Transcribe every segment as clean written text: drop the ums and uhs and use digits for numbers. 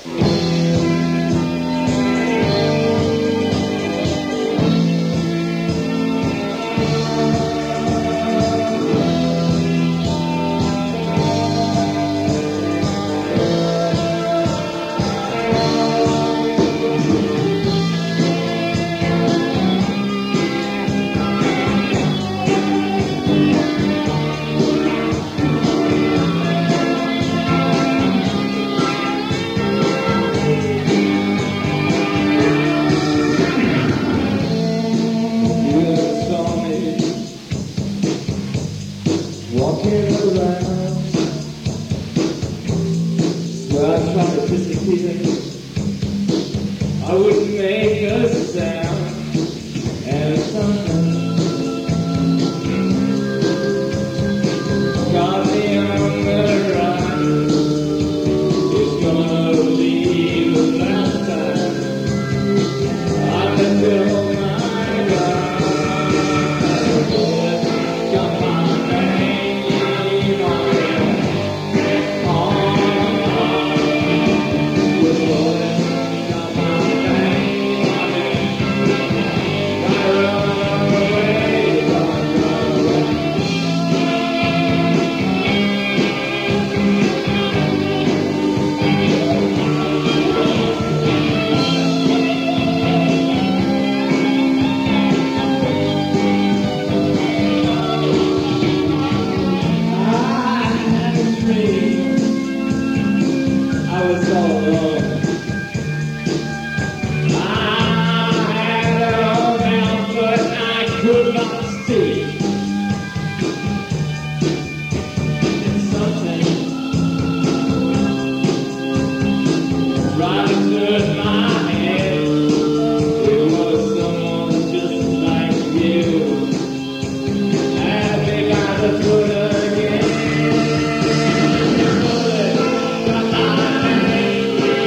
Walking around, where I try to disappear, I wouldn't make a sound, and something got me on the run. It's gonna be the last time I let go of my gun. Got my name on it. Got my name on it. Gotta run away, run away. I had a dream, I was all alone. I had it all down, but I could not see. And something right into my head. It was someone just like you. I think I just put again. Got my name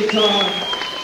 guitar.